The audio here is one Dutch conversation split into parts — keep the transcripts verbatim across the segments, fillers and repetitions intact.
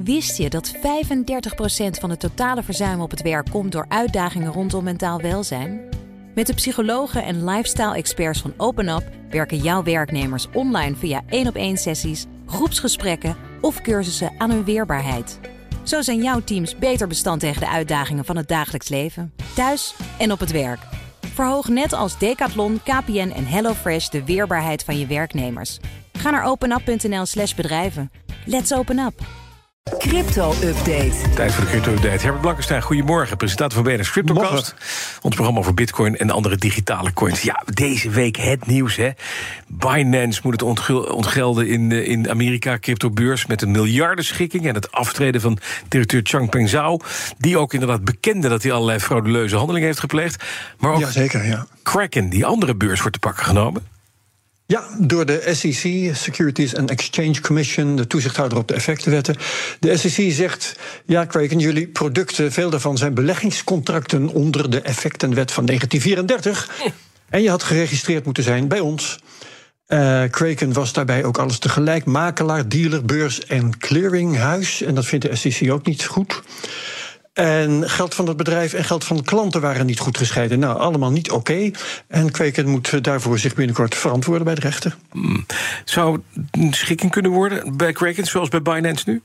Wist je dat vijfendertig procent van het totale verzuim op het werk komt door uitdagingen rondom mentaal welzijn? Met de psychologen en lifestyle-experts van OpenUp werken jouw werknemers online via één-op-één sessies, groepsgesprekken of cursussen aan hun weerbaarheid. Zo zijn jouw teams beter bestand tegen de uitdagingen van het dagelijks leven, thuis en op het werk. Verhoog net als Decathlon, K P N en HelloFresh de weerbaarheid van je werknemers. Ga naar openup.nl slash bedrijven. Let's open up. Crypto-update. Tijd voor de crypto-update. Herbert Blankenstein, goedemorgen. Presentator van B N S Cryptocast. Ons programma over bitcoin en andere digitale coins. Ja, deze week het nieuws, hè. Binance moet het ontgul- ontgelden in, in Amerika, cryptobeurs, met een miljardenschikking en het aftreden van directeur Changpeng Zhao, die ook inderdaad bekende dat hij allerlei frauduleuze handelingen heeft gepleegd. Maar ook ja, zeker, ja. Kraken, die andere beurs, wordt te pakken genomen. Ja, door de S E C, Securities and Exchange Commission, de toezichthouder op de effectenwetten. De S E C zegt, ja, Kraken, jullie producten, veel daarvan zijn beleggingscontracten onder de effectenwet van negentien vierendertig. En je had geregistreerd moeten zijn bij ons. Uh, Kraken was daarbij ook alles tegelijk, makelaar, dealer, beurs en clearinghuis. En dat vindt de S E C ook niet goed. En geld van het bedrijf en geld van de klanten waren niet goed gescheiden. Nou, allemaal niet oké. Okay. En Kraken moet daarvoor zich binnenkort verantwoorden bij de rechter. Hmm. Zou een schikking kunnen worden bij Kraken, zoals bij Binance nu?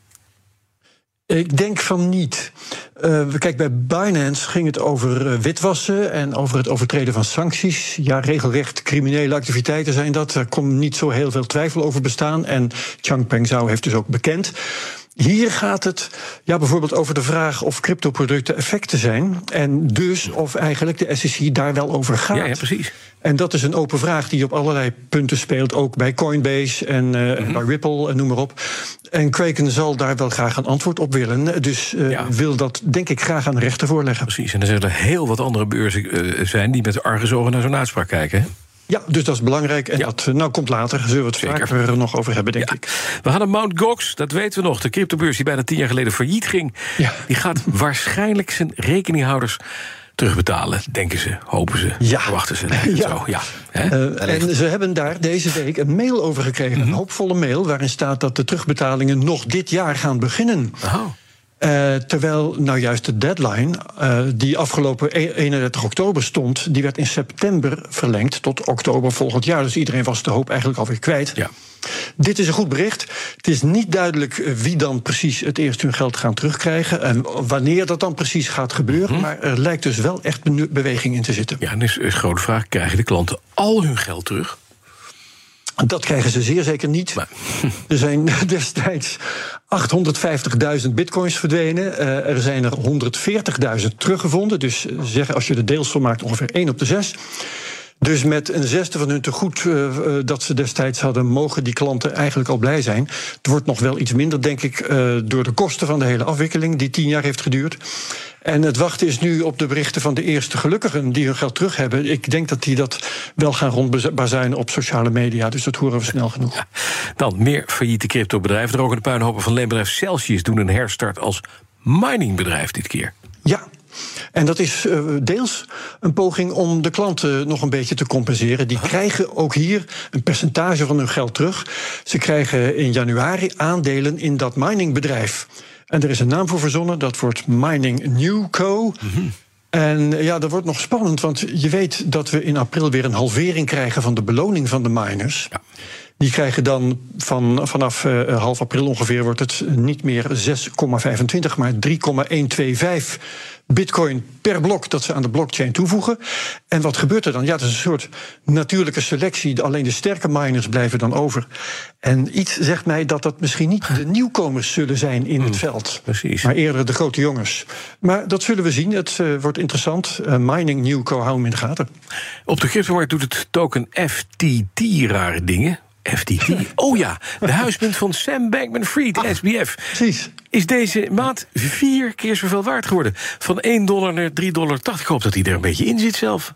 Ik denk van niet. Uh, kijk, bij Binance ging het over uh, witwassen en over het overtreden van sancties. Ja, regelrecht criminele activiteiten zijn dat. Er kon niet zo heel veel twijfel over bestaan. En Changpeng Zhao heeft dus ook bekend. Hier gaat het ja, bijvoorbeeld over de vraag of cryptoproducten effecten zijn. En dus of eigenlijk de S E C daar wel over gaat. Ja, ja, precies. En dat is een open vraag die op allerlei punten speelt. Ook bij Coinbase en, uh, mm-hmm. en bij Ripple en noem maar op. En Kraken zal daar wel graag een antwoord op willen. Dus uh, ja. wil dat, denk ik, graag aan de rechter voorleggen. Precies, en er zullen heel wat andere beurzen uh, zijn die met argusogen naar zo'n uitspraak kijken, hè? Ja, dus dat is belangrijk. En ja. dat nou, komt later. Zullen we het Zeker. vaker nog over hebben, denk ja. ik. We hadden Mt. Gox, dat weten we nog. De cryptobeurs die bijna tien jaar geleden failliet ging. Ja. Die gaat waarschijnlijk zijn rekeninghouders terugbetalen, denken ze, hopen ze, ja. verwachten ze. Ja. Zo, ja. Uh, en ze hebben daar deze week een mail over gekregen. Mm-hmm. Een hoopvolle mail waarin staat dat de terugbetalingen nog dit jaar gaan beginnen. Oh. Uh, terwijl nou juist de deadline, uh, die afgelopen eenendertig oktober stond, die werd in september verlengd tot oktober volgend jaar. Dus iedereen was de hoop eigenlijk alweer kwijt. Ja. Dit is een goed bericht. Het is niet duidelijk wie dan precies het eerst hun geld gaan terugkrijgen en wanneer dat dan precies gaat gebeuren. Mm-hmm. Maar er lijkt dus wel echt beweging in te zitten. Ja, en is een grote vraag: krijgen de klanten al hun geld terug? Dat krijgen ze zeer zeker niet. Maar. Er zijn destijds achthonderdvijftigduizend bitcoins verdwenen. Uh, er zijn er honderdveertigduizend teruggevonden. Dus zeg, als je de deelsom maakt, ongeveer één op de zes. Dus met een zesde van hun tegoed uh, dat ze destijds hadden, mogen die klanten eigenlijk al blij zijn. Het wordt nog wel iets minder, denk ik, uh, door de kosten van de hele afwikkeling, die tien jaar heeft geduurd. En het wachten is nu op de berichten van de eerste gelukkigen die hun geld terug hebben. Ik denk dat die dat wel gaan rondbazuinen op sociale media. Dus dat horen we snel genoeg. Ja. Dan meer failliete cryptobedrijven. Drogende puinhopen van leenbedrijf Celsius doen een herstart als miningbedrijf dit keer. Ja. En dat is uh, deels een poging om de klanten nog een beetje te compenseren. Die krijgen ook hier een percentage van hun geld terug. Ze krijgen in januari aandelen in dat miningbedrijf. En er is een naam voor verzonnen, dat wordt Mining Newco. Mm-hmm. En ja, dat wordt nog spannend, want je weet dat we in april weer een halvering krijgen van de beloning van de miners. Ja. Die krijgen dan van, vanaf uh, half april ongeveer wordt het niet meer zes komma vijfentwintig, maar drie komma honderdvijfenveertig bitcoin per blok dat ze aan de blockchain toevoegen. En wat gebeurt er dan? Ja, het is een soort natuurlijke selectie. Alleen de sterke miners blijven dan over. En iets zegt mij dat dat misschien niet de nieuwkomers zullen zijn in het mm, veld. Precies. Maar eerder de grote jongens. Maar dat zullen we zien. Het uh, wordt interessant. Uh, Mining Newco, hou hem in de gaten. Op de cryptomarkt doet het token F T T rare dingen. F T T. Oh ja, de huismunt van Sam Bankman-Fried, de S B F. Precies. Is deze maand vier keer zoveel waard geworden. Van één dollar naar drie dollar tachtig. Ik hoop dat hij er een beetje in zit zelf.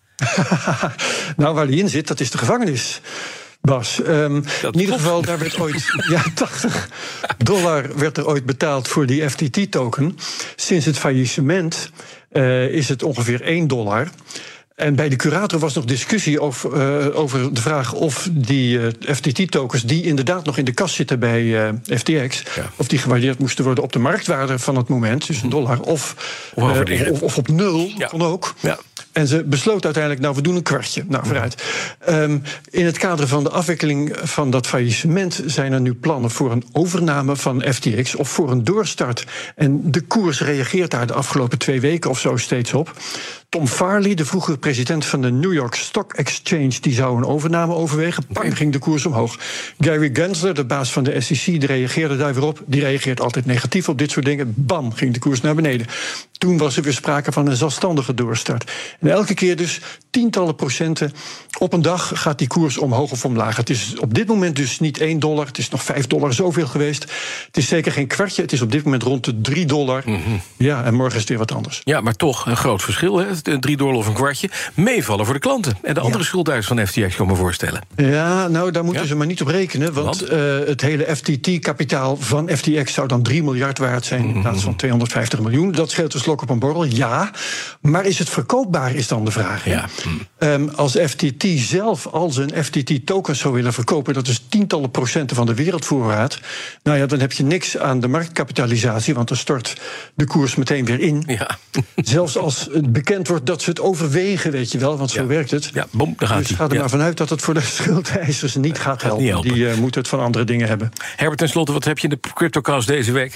Nou, waar hij in zit, dat is de gevangenis. Bas, um, in ieder geval, daar werd ooit ja, tachtig dollar werd er ooit betaald voor die F T T-token. Sinds het faillissement uh, is het ongeveer één dollar. En bij de curator was nog discussie over, uh, over de vraag of die uh, F T T-tokens... die inderdaad nog in de kas zitten bij uh, F T X... Ja. of die gewaardeerd moesten worden op de marktwaarde van het moment... dus een dollar, of, of, uh, of, of op nul, ja. kon ook... Ja. En ze besloot uiteindelijk, nou, we doen een kwartje. Nou, vooruit. Um, in het kader van de afwikkeling van dat faillissement... zijn er nu plannen voor een overname van F T X... of voor een doorstart. En de koers reageert daar de afgelopen twee weken of zo steeds op. Tom Farley, de vroegere president van de New York Stock Exchange... die zou een overname overwegen. Pang, ging de koers omhoog. Gary Gensler, de baas van de S E C, die reageerde daar weer op. Die reageert altijd negatief op dit soort dingen. Bam, ging de koers naar beneden. Toen was er weer sprake van een zelfstandige doorstart. En elke keer dus tientallen procenten op een dag gaat die koers omhoog of omlaag. Het is op dit moment dus niet één dollar, het is nog vijf dollar zoveel geweest. Het is zeker geen kwartje, het is op dit moment rond de drie dollar. Mm-hmm. Ja, en morgen is het weer wat anders. Ja, maar toch een groot verschil, hè? drie dollar of een kwartje. Meevallen voor de klanten. En de andere ja. schuldeisers van F T X, kan me voorstellen. Ja, nou, daar moeten ja. ze maar niet op rekenen. Want, want? Uh, het hele F T T-kapitaal van F T X zou dan drie miljard waard zijn... Mm-hmm. in plaats van tweehonderdvijftig miljoen. Dat scheelt een slok op een borrel, ja. Maar is het verkoopbaar, is dan de vraag. Ja. Mm. Um, als F T T zelf al zijn F T T-tokens zou willen verkopen... dat is tientallen procenten van de wereldvoorraad... nou ja, dan heb je niks aan de marktkapitalisatie... want dan stort de koers meteen weer in. Ja. Zelfs als het bekend wordt dat ze het overwegen, weet je wel, want zo ja. werkt het. Ja, bom, daar gaat dus ga er ja. maar vanuit dat het voor de schuldeisers niet gaat helpen. Niet helpen. Die uh, moeten het van andere dingen hebben. Herbert, tenslotte, wat heb je in de CryptoCast deze week?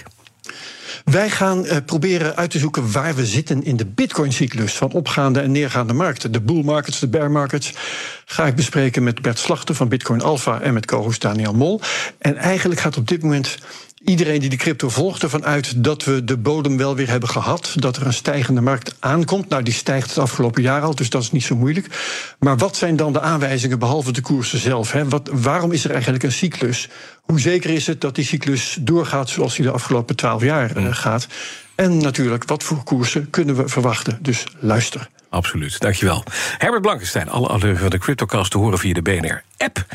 Wij gaan uh, proberen uit te zoeken waar we zitten in de Bitcoin-cyclus... van opgaande en neergaande markten. De bull markets, de bear markets... ga ik bespreken met Bert Slachter van Bitcoin Alpha... en met co-host Daniel Mol. En eigenlijk gaat op dit moment... iedereen die de crypto volgt ervan uit dat we de bodem wel weer hebben gehad. Dat er een stijgende markt aankomt. Nou, die stijgt het afgelopen jaar al, dus dat is niet zo moeilijk. Maar wat zijn dan de aanwijzingen, behalve de koersen zelf? Hè? Wat, waarom is er eigenlijk een cyclus? Hoe zeker is het dat die cyclus doorgaat zoals die de afgelopen twaalf jaar uh, gaat? En natuurlijk, wat voor koersen kunnen we verwachten? Dus luister. Absoluut, dankjewel. Herbert Blankenstein, alle afleveringen van de CryptoCast te horen via de B N R-app.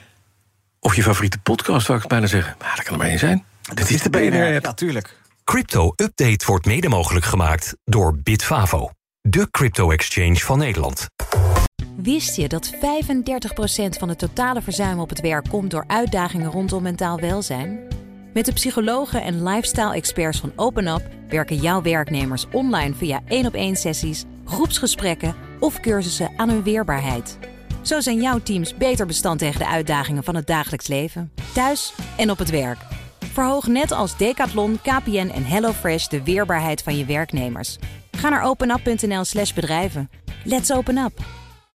Of je favoriete podcast, zou ik bijna zeggen. Maar dat kan er maar één zijn. Dit is de B N R-app. Ja, tuurlijk. Crypto Update wordt mede mogelijk gemaakt door Bitfavo, de crypto-exchange van Nederland. Wist je dat vijfendertig procent van het totale verzuim op het werk komt door uitdagingen rondom mentaal welzijn? Met de psychologen en lifestyle-experts van OpenUp werken jouw werknemers online via één-op-één sessies, groepsgesprekken of cursussen aan hun weerbaarheid. Zo zijn jouw teams beter bestand tegen de uitdagingen van het dagelijks leven, thuis en op het werk. Verhoog net als Decathlon, K P N en HelloFresh de weerbaarheid van je werknemers. Ga naar openup punt n l slash bedrijven. Let's open up!